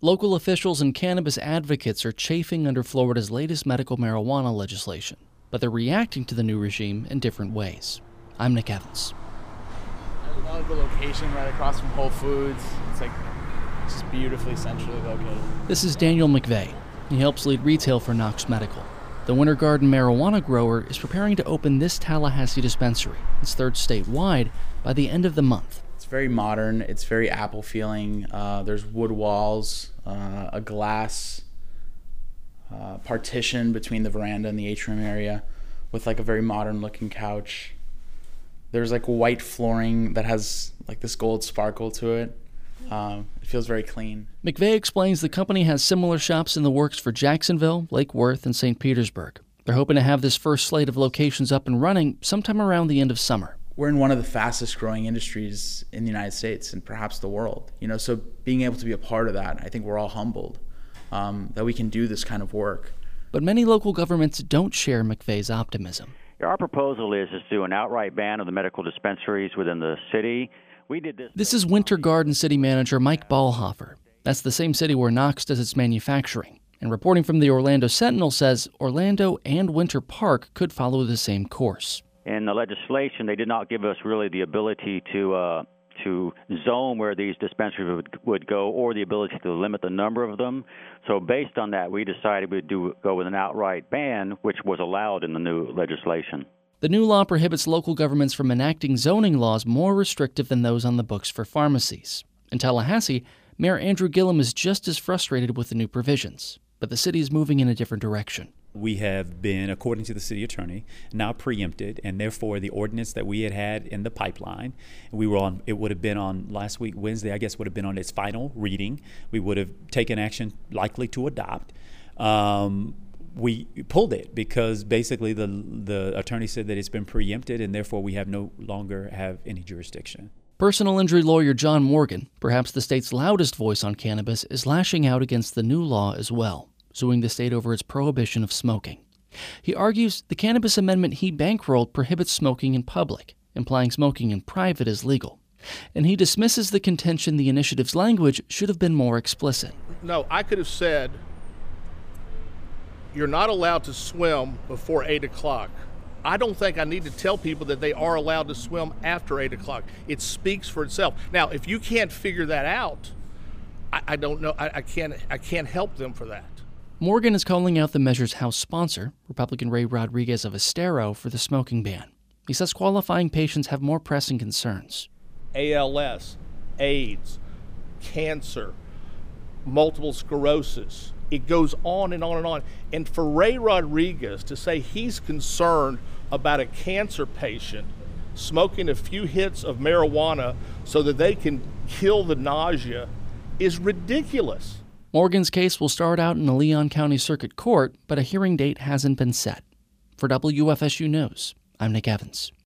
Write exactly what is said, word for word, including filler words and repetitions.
Local officials and cannabis advocates are chafing under Florida's latest medical marijuana legislation, but they're reacting to the new regime in different ways. I'm Nick Evans. I love the location right across from Whole Foods. It's like it's just beautifully centrally located. This is Daniel McVeigh. He helps lead retail for Knox Medical. The Winter Garden marijuana grower is preparing to open this Tallahassee dispensary, its third statewide, by the end of the month. It's very modern. It's very Apple feeling. Uh, there's wood walls, uh, a glass uh, partition between the veranda and the atrium area with like a very modern looking couch. There's like white flooring that has like this gold sparkle to it. Um, it feels very clean. McVeigh explains the company has similar shops in the works for Jacksonville, Lake Worth, and Saint Petersburg. They're hoping to have this first slate of locations up and running sometime around the end of summer. We're in one of the fastest growing industries in the United States and perhaps the world. You know, so being able to be a part of that, I think we're all humbled um, that we can do this kind of work. But many local governments don't share McVeigh's optimism. Our proposal is to do an outright ban of the medical dispensaries within the city. We did this. This is Winter Garden City Manager Mike Ballhofer. That's the same city where Knox does its manufacturing. And reporting from the Orlando Sentinel says Orlando and Winter Park could follow the same course. In the legislation, they did not give us really the ability to uh, to zone where these dispensaries would, would go or the ability to limit the number of them. So based on that, we decided we'd do, go with an outright ban, which was allowed in the new legislation. The new law prohibits local governments from enacting zoning laws more restrictive than those on the books for pharmacies. In Tallahassee, Mayor Andrew Gillum is just as frustrated with the new provisions, but the city is moving in a different direction. We have been, according to the city attorney, now preempted, and therefore the ordinance that we had had in the pipeline, we were on. It would have been on last week, Wednesday, I guess, would have been on its final reading. We would have taken action likely to adopt. Um, we pulled it because basically the the attorney said that it's been preempted, and therefore we have no longer have any jurisdiction. Personal injury lawyer John Morgan, perhaps the state's loudest voice on cannabis, is lashing out against the new law as well, suing the state over its prohibition of smoking. He argues the cannabis amendment he bankrolled prohibits smoking in public, implying smoking in private is legal. And he dismisses the contention the initiative's language should have been more explicit. No, I could have said, you're not allowed to swim before eight o'clock. I don't think I need to tell people that they are allowed to swim after eight o'clock. It speaks for itself. Now, if you can't figure that out, I, I don't know, I, I can't I can't help them for that. Morgan is calling out the measure's House sponsor, Republican Ray Rodriguez of Estero, for the smoking ban. He says qualifying patients have more pressing concerns. A L S, AIDS, cancer, multiple sclerosis. It goes on and on and on. And for Ray Rodriguez to say he's concerned about a cancer patient smoking a few hits of marijuana so that they can kill the nausea is ridiculous. Morgan's case will start out in the Leon County Circuit Court, but a hearing date hasn't been set. For W F S U News, I'm Nick Evans.